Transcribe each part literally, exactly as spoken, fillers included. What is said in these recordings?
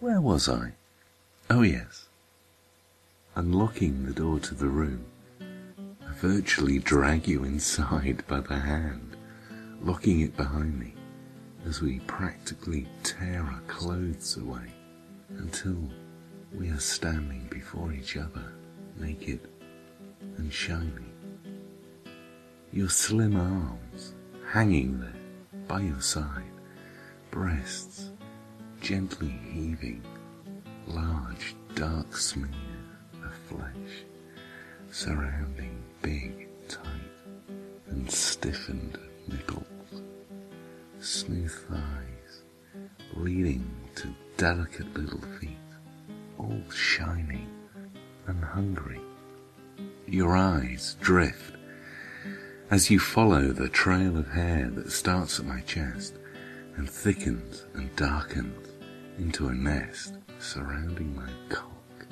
Where was I? Oh yes. Unlocking the door to the room, I virtually drag you inside by the hand, locking it behind me as we practically tear our clothes away until we are standing before each other, naked and shiny. Your slim arms hanging there by your side, breasts gently heaving, large dark smears of flesh surrounding big, tight and stiffened nipples, smooth thighs leading to delicate little feet, all shining and hungry. Your eyes drift as you follow the trail of hair that starts at my chest and thickens and darkens into a nest surrounding my cock.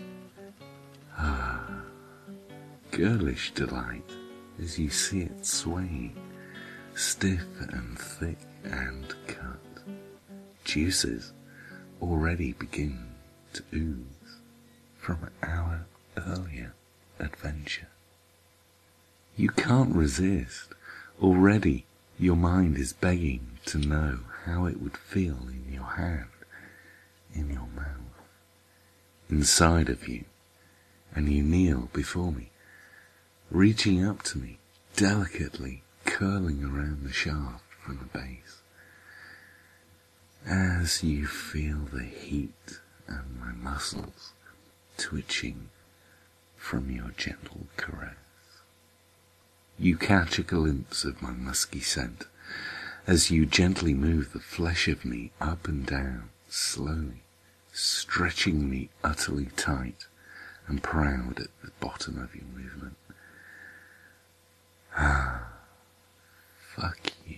Ah, girlish delight as you see it swaying, stiff and thick and cut. Juices already begin to ooze from our earlier adventure. You can't resist. Already your mind is begging to know how it would feel in your hand, in your mouth, inside of you, and you kneel before me, reaching up to me, delicately curling around the shaft from the base. As you feel the heat and my muscles twitching from your gentle caress, you catch a glimpse of my musky scent as you gently move the flesh of me up and down, slowly, stretching me utterly tight and proud at the bottom of your movement. Ah, fuck you.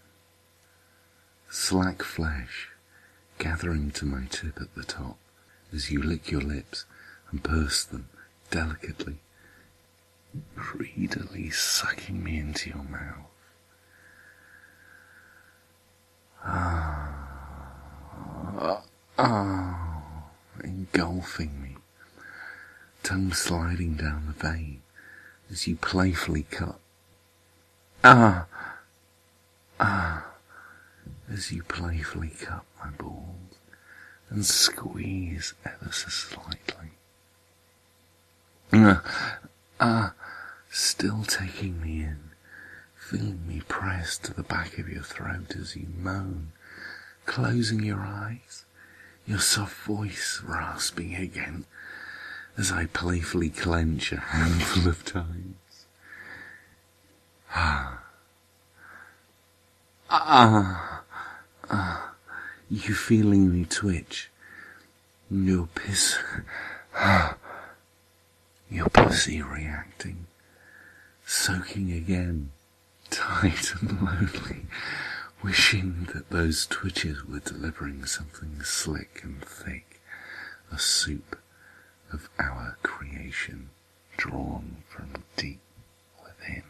Slack flesh gathering to my tip at the top as you lick your lips and purse them delicately, greedily sucking me into your mouth. Ah, ah, engulfing me, tongue sliding down the vein as you playfully cut. Ah, ah, as you playfully cut my balls and squeeze ever so slightly. Ah, ah, still taking me in, feeling me press to the back of your throat as you moan, closing your eyes, your soft voice rasping again as I playfully clench a handful of times. Ah, ah, ah, you feeling me twitch, your piss, ah, your pussy reacting, soaking again, tight and lonely, wishing that those twitches were delivering something slick and thick, a soup of our creation drawn from deep within.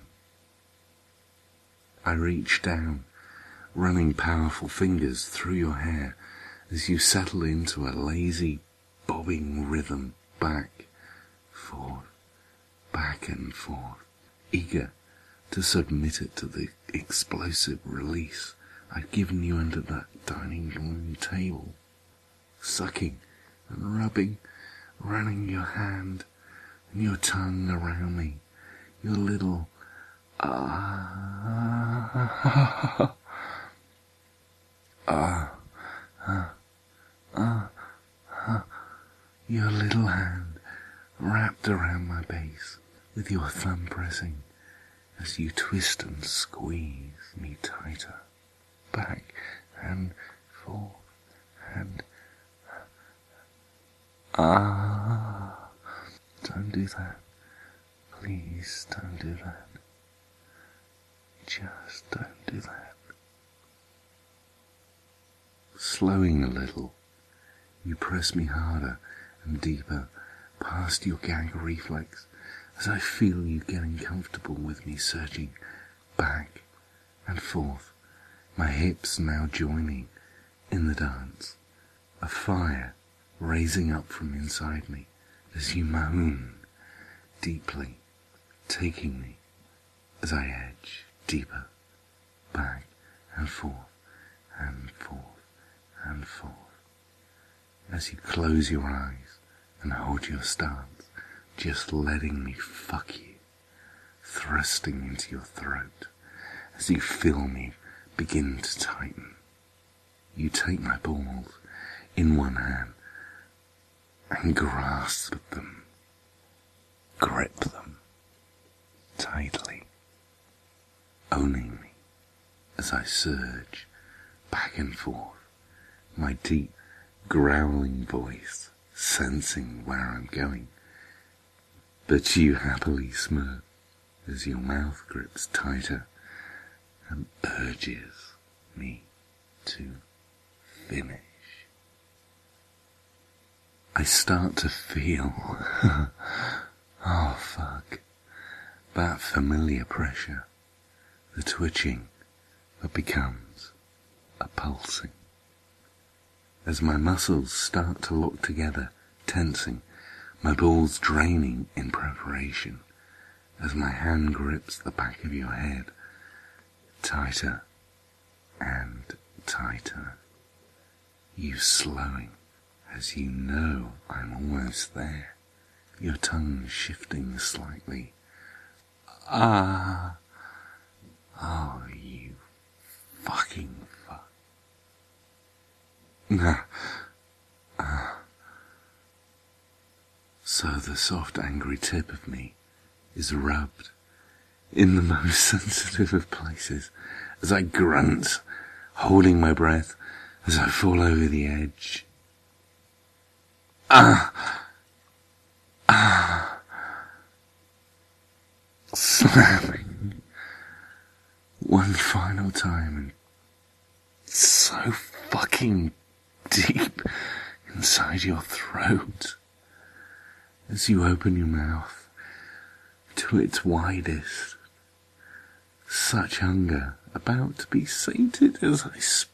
I reach down, running powerful fingers through your hair as you settle into a lazy, bobbing rhythm back, forth, back and forth, eager to submit it to the explosive release I'd given you under that dining room table, sucking and rubbing, running your hand and your tongue around me, your little ah, ah, ah, ah, ah, your little hand wrapped around my base with your thumb pressing as you twist and squeeze me tighter, back and forth and ah, don't do that, please don't do that, just don't do that. Slowing a little, you press me harder and deeper past your gag reflex as I feel you getting comfortable with me, surging back and forth, my hips now joining in the dance, a fire raising up from inside me as you moan deeply, taking me as I edge deeper, back and forth and forth and forth, as you close your eyes and hold your stance, just letting me fuck you, thrusting into your throat, as you feel me begin to tighten. You take my balls in one hand and grasp them, grip them tightly, owning me as I surge back and forth, my deep growling voice sensing where I'm going. But you happily smirk as your mouth grips tighter and urges me to finish. I start to feel, oh fuck, that familiar pressure, the twitching that becomes a pulsing. As my muscles start to lock together, tensing, my balls draining in preparation, as my hand grips the back of your head, tighter and tighter, you slowing as you know I'm almost there, your tongue shifting slightly. Ah, oh, you fucking fuck. Ah, ah. So the soft, angry tip of me is rubbed in the most sensitive of places as I grunt, holding my breath as I fall over the edge. Ah! Ah! Slamming one final time and so fucking deep inside your throat as you open your mouth to its widest, such hunger about to be sated as I sp-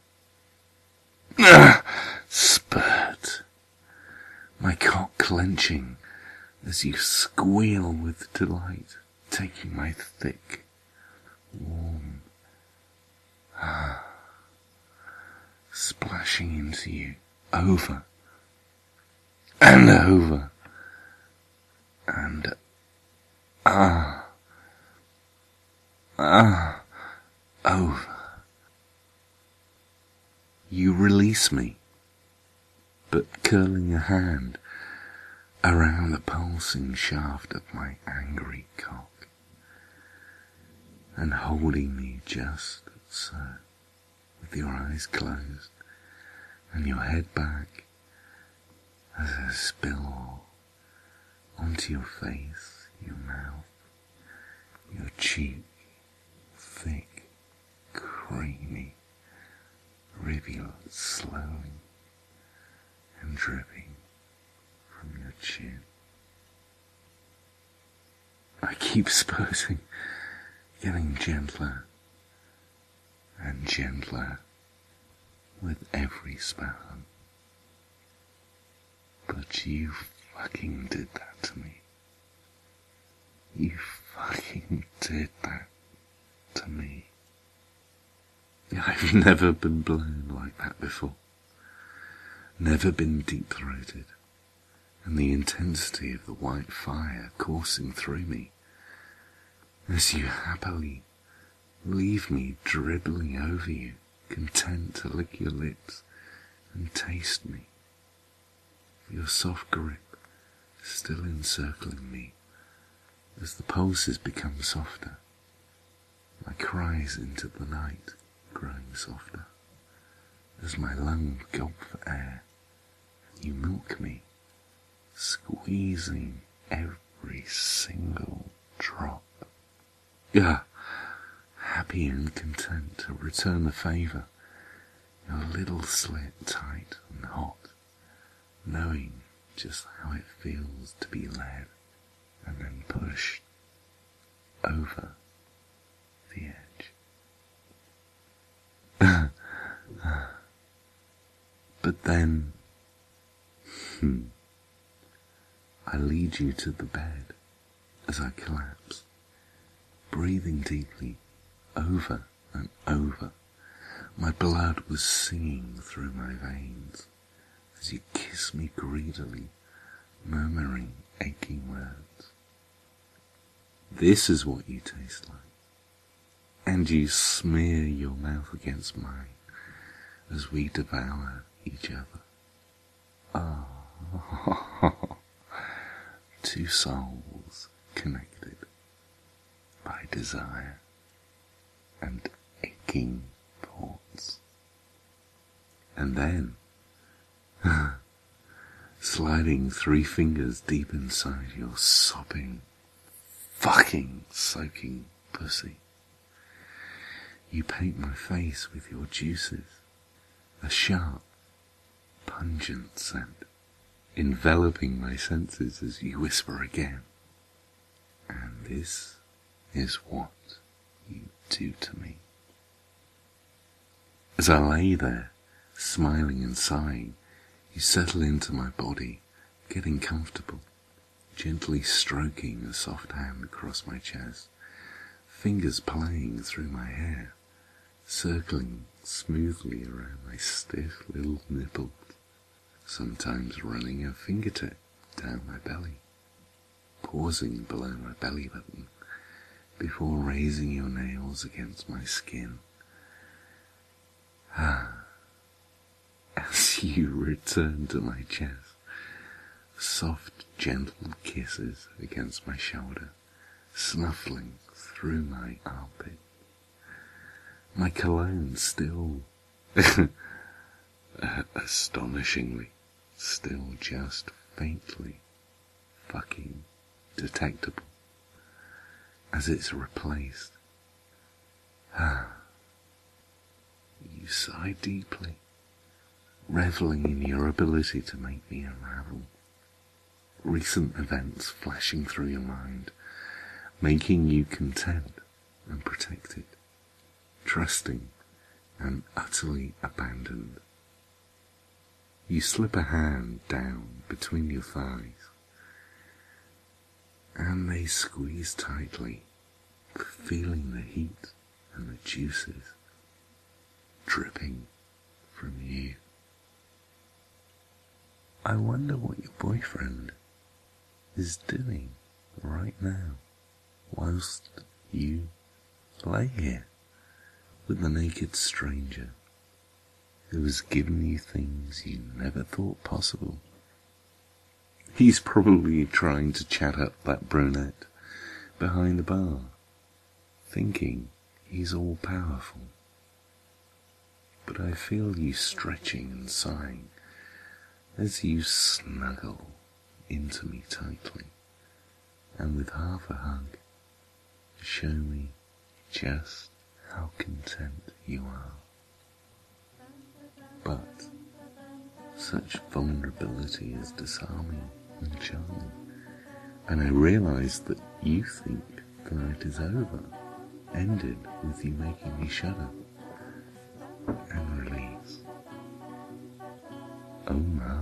ah, spurt, my cock clenching as you squeal with delight, taking my thick, warm, ah, splashing into you over and over and ah, ah, over. You release me, but curling a hand around the pulsing shaft of my angry cock, and holding me just so, with your eyes closed and your head back, as I spill onto your face, your mouth, your cheek, thick, creamy rivulets slowly and dripping from your chin. I keep spurting, getting gentler and gentler with every spasm. But you fucking did that to me. You fucking did that to me. I've never been blown like that before. Never been deep-throated, and the intensity of the white fire coursing through me, as you happily leave me dribbling over you, content to lick your lips and taste me. Your soft grip still encircling me, as the pulses become softer, my cries into the night growing softer, as my lungs gulp for air, you milk me, squeezing every single drop. Ah, happy and content to return the favour, your little slit tight and hot, knowing just how it feels to be led and then pushed over the edge. But then Hmm. I lead you to the bed as I collapse, breathing deeply, over and over. My blood was singing through my veins as you kiss me greedily, murmuring aching words. This is what you taste like. And you smear your mouth against mine as we devour each other. Ah, two souls connected by desire and aching thoughts. And then, sliding three fingers deep inside your sopping, fucking soaking pussy, you paint my face with your juices, a sharp, pungent scent, enveloping my senses as you whisper again. And this is what you do to me. As I lay there, smiling and sighing, you settle into my body, getting comfortable, gently stroking a soft hand across my chest, fingers playing through my hair, circling smoothly around my stiff little nipples, sometimes running a fingertip down my belly, pausing below my belly button before raising your nails against my skin. Ah, as you return to my chest, soft, gentle kisses against my shoulder, snuffling through my armpit. My cologne still, astonishingly, still just faintly fucking detectable as it's replaced. Ah, you sigh deeply, reveling in your ability to make me unravel. Recent events flashing through your mind, making you content and protected, trusting and utterly abandoned. You slip a hand down between your thighs, and they squeeze tightly, feeling the heat and the juices dripping from you. I wonder what your boyfriend is doing right now, whilst you lay here with a naked stranger who has given you things you never thought possible. He's probably trying to chat up that brunette behind the bar, thinking he's all powerful. But I feel you stretching and sighing as you snuggle into me tightly, and with half a hug, show me just how content you are. But such vulnerability is disarming and charming, and I realize that you think the night is over, ended with you making me shudder and release. Oh my.